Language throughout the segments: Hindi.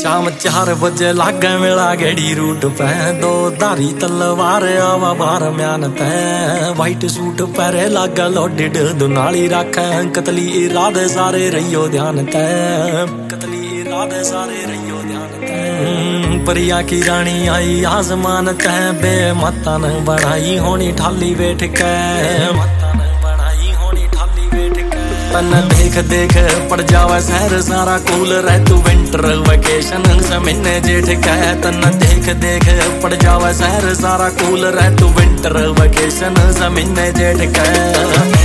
शाम 4 बजे लागे मेला गेड़ी रूट पे दो धारी तलवार आवा बार म्यान ते वाइट सूट पहरे लागे लोडिड दुनाली राखे कतली इरादे सारे रहियो ध्यान ते कतली इरादे सारे रहियो ध्यान ते परिया की रानी आई आसमान ते बे मतन बनाई होनी ठाली बैठ के तन देख देख पड़ जावा शहर सारा कूल रह तू विंटर वेकेशन जमीने जेठ कह तन देख देख पड़ जावा शहर सारा कूल रह तू विंटर वेकेशन जमीने जेठ कह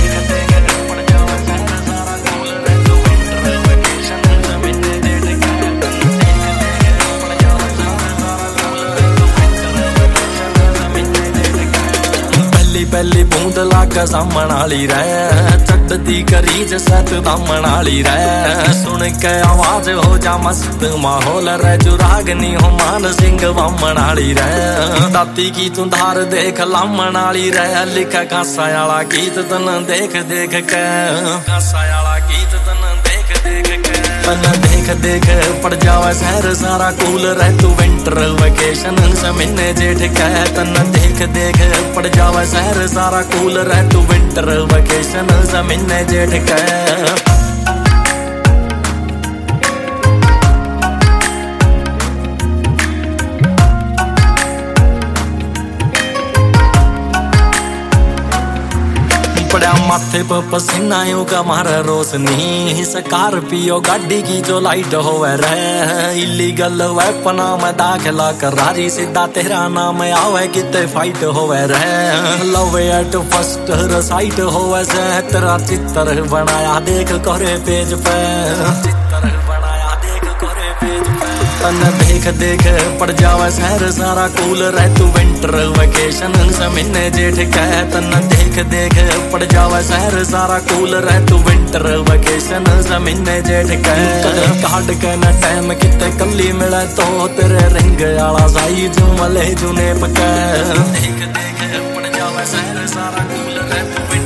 पहली बूंद लागा सामण आली रह चढ़ती करी जसत दामन आली रह सुन के आवाज हो जा मस्त माहौल रह जुरागनी हो मान सिंह वामन आली रह दाती की तू धार देख लामन आली रह लिखा कांसा आला गीत तन देख देख के कांसा आला गीत तन देख देख के तन देख देख पड़ जावा शहर सारा कूल रह तू विंटर वेकेशन जमीने जेठ कह तन देख देख पड़ जावा शहर सारा कूल रह तू विंटर वेकेशन जमीने जेठ कह पड़ा माथे पर पसीना यूं का मारा रोशनी स्कॉर्पियो गाड़ी की जो लाइट होवे रे इलीगल वेपना में दाखिला करारी सीधा तेरा नाम आवे किते फाइट होवे रे लव एट फर्स्ट साइट होवे से तेरा चित्र बनाया देख करे पेज पे चित्र बनाया देख करे पेज पे तन देख देख पड़ जावा शहर सारा कूल रह तू विंटर वेकेशन जमीने जेठ कह तन देख देख पड़ जावा शहर सारा कूल रह तू विंटर वेकेशन जमीने जेठ कह काट के न टाइम किते कली मिले तो तेरे रिंग आला साई जू मले जूने पके देख देख पड़ जावा शहर सारा कूल रह तू